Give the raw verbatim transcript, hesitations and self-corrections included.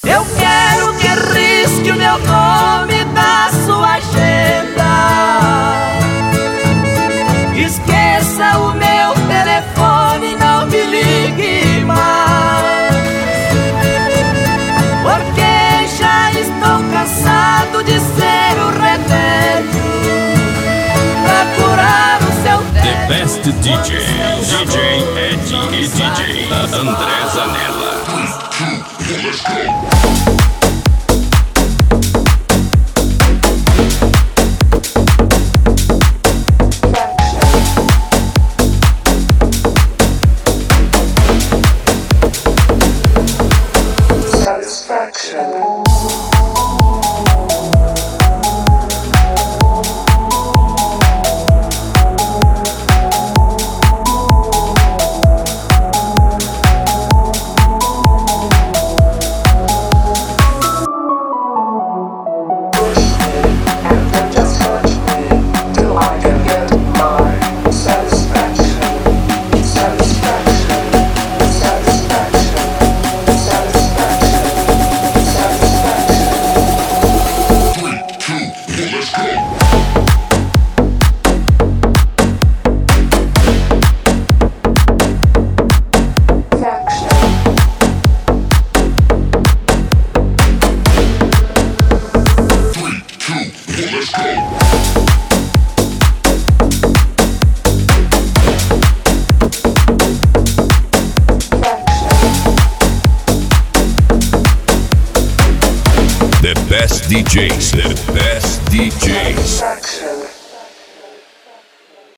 Eu quero que risque o meu nome da sua agenda. Esqueça o meu telefone, não me ligue mais, porque já estou cansado de ser o remédio pra curar o seu tédio. The best D J, D J Ed e D J André Zanella. Let's go. The best D Js, the best D Js.